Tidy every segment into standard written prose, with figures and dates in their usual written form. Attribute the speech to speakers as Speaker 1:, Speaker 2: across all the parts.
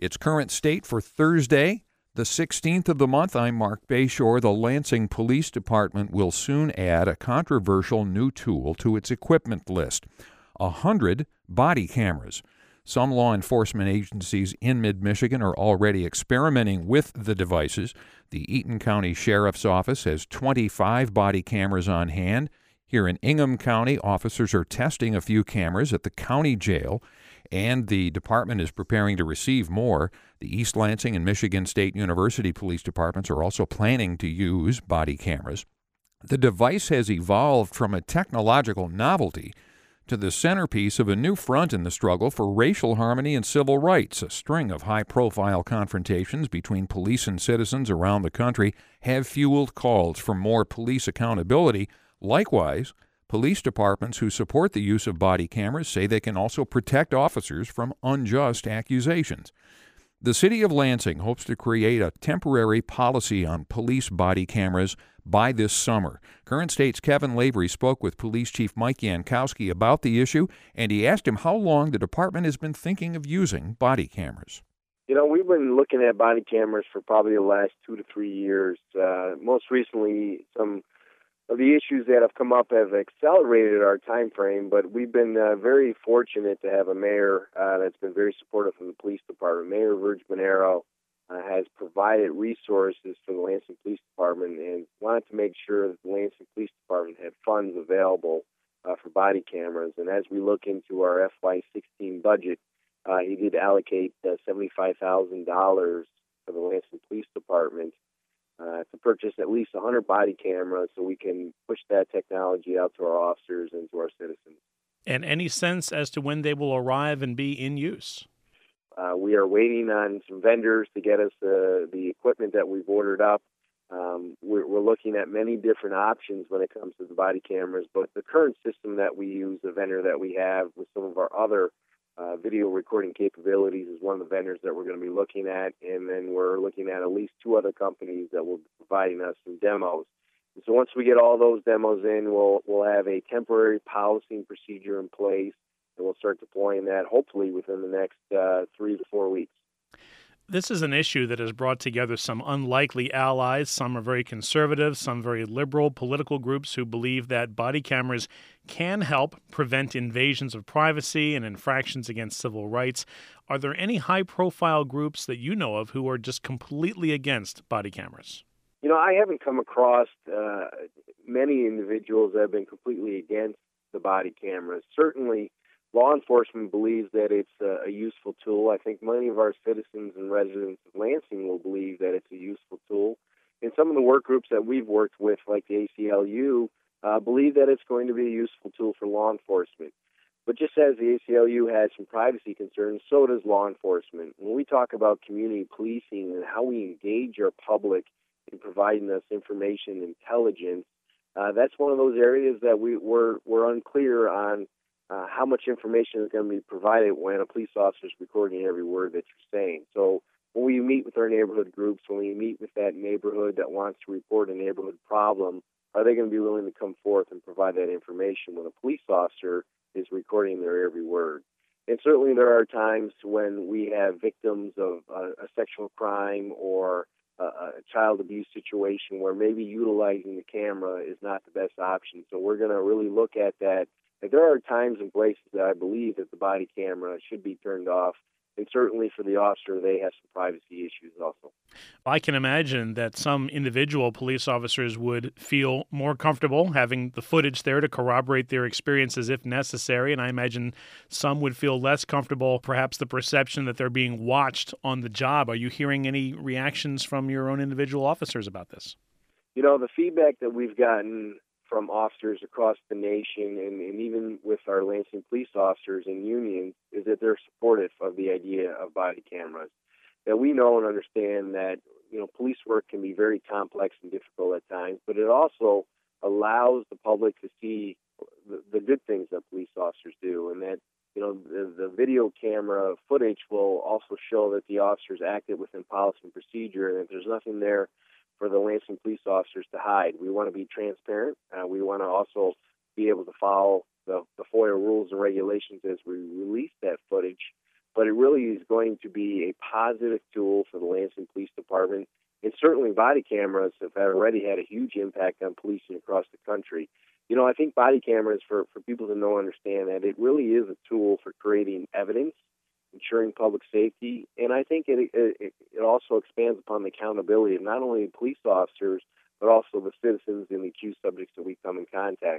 Speaker 1: Its current state for Thursday, the 16th of the month. I'm Mark Bayshore. The Lansing Police Department will soon add a controversial new tool to its equipment list: 100 body cameras. Some law enforcement agencies in mid-Michigan are already experimenting with the devices. The Eaton County Sheriff's Office has 25 body cameras on hand. Here in Ingham County, officers are testing a few cameras at the county jail, and the department is preparing to receive more. The East Lansing and Michigan State University police departments are also planning to use body cameras. The device has evolved from a technological novelty to the centerpiece of a new front in the struggle for racial harmony and civil rights. A string of high-profile confrontations between police and citizens around the country have fueled calls for more police accountability. Likewise, police departments who support the use of body cameras say they can also protect officers from unjust accusations. The city of Lansing hopes to create a temporary policy on police body cameras by this summer. Current State's Kevin Lavery spoke with Police Chief Mike Yankowski about the issue, and he asked him how long the department has been thinking of using body cameras.
Speaker 2: We've been looking at body cameras for probably the last 2 to 3 years. Most recently, some of the issues that have come up have accelerated our time frame, but we've been very fortunate to have a mayor that's been very supportive of the police department. Mayor Virg Bonero has provided resources for the Lansing Police Department and wanted to make sure that the Lansing Police Department had funds available for body cameras. And as we look into our FY16 budget, he did allocate $75,000 for the Lansing Police Department to purchase at least 100 body cameras so we can push that technology out to our officers and to our citizens.
Speaker 3: And any sense as to when they will arrive and be in use?
Speaker 2: We are waiting on some vendors to get us the equipment that we've ordered up. We're looking at many different options when it comes to the body cameras, but the current system that we use, the vendor that we have with some of our other video recording capabilities, is one of the vendors that we're going to be looking at, and then we're looking at least 2 other companies that will be providing us some demos. And so once we get all those demos in, we'll have a temporary policy and procedure in place, and we'll start deploying that hopefully within the next 3 to 4 weeks.
Speaker 3: This is an issue that has brought together some unlikely allies. Some are very conservative, some very liberal political groups who believe that body cameras can help prevent invasions of privacy and infractions against civil rights. Are there any high-profile groups that you know of who are just completely against body cameras?
Speaker 2: I haven't come across many individuals that have been completely against the body cameras. Certainly, law enforcement believes that it's a useful tool. I think many of our citizens and residents of Lansing will believe that it's a useful tool. And some of the work groups that we've worked with, like the ACLU, believe that it's going to be a useful tool for law enforcement. But just as the ACLU has some privacy concerns, so does law enforcement. When we talk about community policing and how we engage our public in providing us information and intelligence, that's one of those areas that we're unclear on how much information is going to be provided when a police officer is recording every word that you're saying. So when we meet with our neighborhood groups, when we meet with that neighborhood that wants to report a neighborhood problem, are they going to be willing to come forth and provide that information when a police officer is recording their every word? And certainly there are times when we have victims of a sexual crime or a child abuse situation where maybe utilizing the camera is not the best option. So we're going to really look at that. And there are times and places that I believe that the body camera should be turned off. And certainly for the officer, they have some privacy issues also.
Speaker 3: I can imagine that some individual police officers would feel more comfortable having the footage there to corroborate their experiences if necessary. And I imagine some would feel less comfortable, perhaps the perception that they're being watched on the job. Are you hearing any reactions from your own individual officers about this?
Speaker 2: The feedback that we've gotten from officers across the nation and even with our Lansing police officers and unions is that they're supportive of the idea of body cameras. That we know and understand that, police work can be very complex and difficult at times, but it also allows the public to see the good things that police officers do, and that, the video camera footage will also show that the officers acted within policy and procedure, and that there's nothing there for the Lansing police officers to hide. We want to be transparent. We want to also be able to follow the FOIA rules and regulations as we release that footage. but it really is going to be a positive tool for the Lansing Police Department. And certainly body cameras have already had a huge impact on policing across the country. I think body cameras, for people to know and understand that it really is a tool for creating evidence, ensuring public safety, and I think it also expands upon the accountability of not only police officers, but also the citizens and the accused subjects that we come in contact.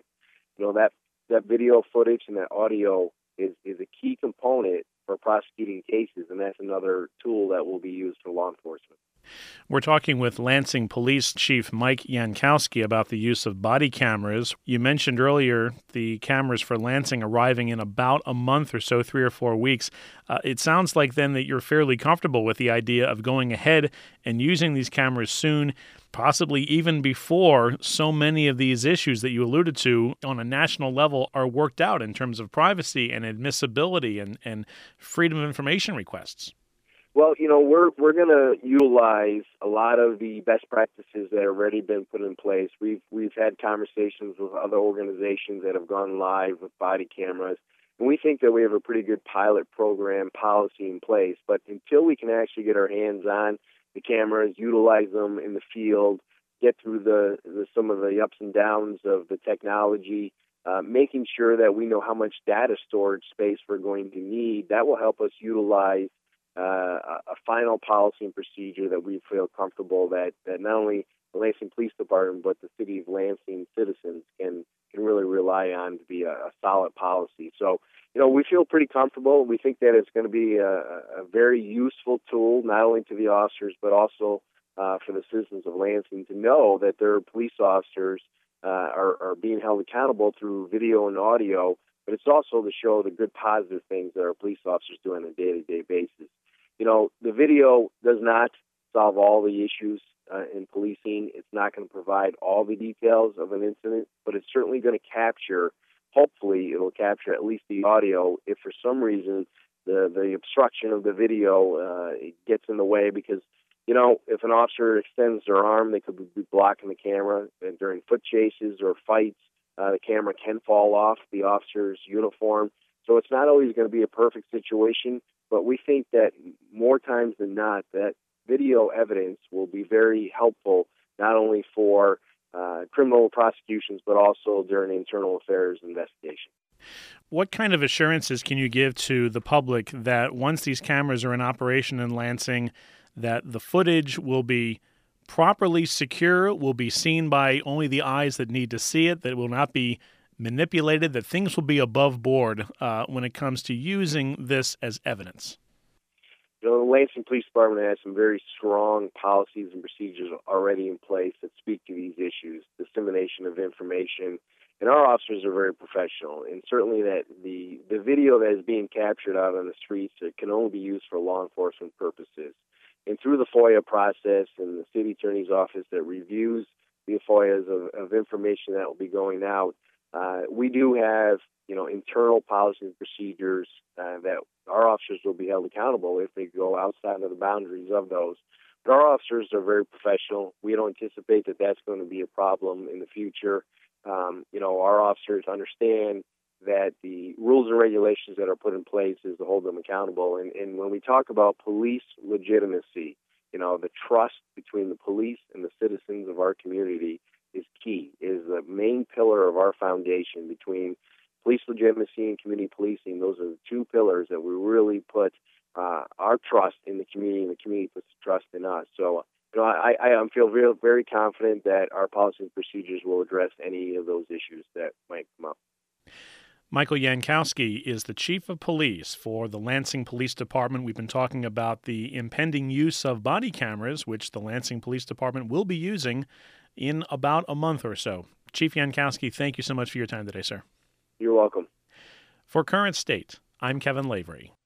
Speaker 2: That video footage and that audio is a key component for prosecuting cases, and that's another tool that will be used for law enforcement.
Speaker 3: We're talking with Lansing Police Chief Mike Jankowski about the use of body cameras. You mentioned earlier the cameras for Lansing arriving in about a month or so, 3 or 4 weeks. It sounds like then that you're fairly comfortable with the idea of going ahead and using these cameras soon, possibly even before so many of these issues that you alluded to on a national level are worked out in terms of privacy and admissibility and freedom of information requests.
Speaker 2: Well, we're going to utilize a lot of the best practices that have already been put in place. We've had conversations with other organizations that have gone live with body cameras, and we think that we have a pretty good pilot program policy in place. But until we can actually get our hands on the cameras, utilize them in the field, get through some of the ups and downs of the technology, making sure that we know how much data storage space we're going to need, that will help us utilize a final policy and procedure that we feel comfortable that not only the Lansing Police Department but the city of Lansing citizens can really rely on to be a solid policy. So, we feel pretty comfortable. We think that it's going to be a very useful tool, not only to the officers but also for the citizens of Lansing to know that their police officers are being held accountable through video and audio, but it's also to show the good positive things that our police officers do on a day-to-day basis. The video does not solve all the issues in policing. It's not going to provide all the details of an incident, but it's certainly going to capture, hopefully it'll capture at least the audio if for some reason the obstruction of the video gets in the way, because if an officer extends their arm, they could be blocking the camera. And during foot chases or fights, the camera can fall off the officer's uniform. So it's not always going to be a perfect situation, but we think that more times than not, that video evidence will be very helpful, not only for criminal prosecutions, but also during internal affairs investigation.
Speaker 3: What kind of assurances can you give to the public that once these cameras are in operation in Lansing, that the footage will be properly secure, will be seen by only the eyes that need to see it, that it will not be manipulated, that things will be above board when it comes to using this as evidence?
Speaker 2: The Lansing Police Department has some very strong policies and procedures already in place that speak to these issues, dissemination of information, and our officers are very professional. And certainly that the video that is being captured out on the streets, it can only be used for law enforcement purposes. And through the FOIA process and the city attorney's office that reviews the FOIAs of information that will be going out, we do have, internal policies and procedures that our officers will be held accountable if they go outside of the boundaries of those. But our officers are very professional. We don't anticipate that that's going to be a problem in the future. Our officers understand that the rules and regulations that are put in place is to hold them accountable. And when we talk about police legitimacy, the trust between the police and the citizens of our community is key, is the main pillar of our foundation between police legitimacy and community policing. Those are the two pillars that we really put our trust in the community, and the community puts trust in us. So, I feel very confident that our policies and procedures will address any of those issues that might come up.
Speaker 3: Michael Jankowski is the Chief of Police for the Lansing Police Department. We've been talking about the impending use of body cameras, which the Lansing Police Department will be using in about a month or so. Chief Jankowski, thank you so much for your time today, sir.
Speaker 2: You're welcome.
Speaker 3: For Current State, I'm Kevin Lavery.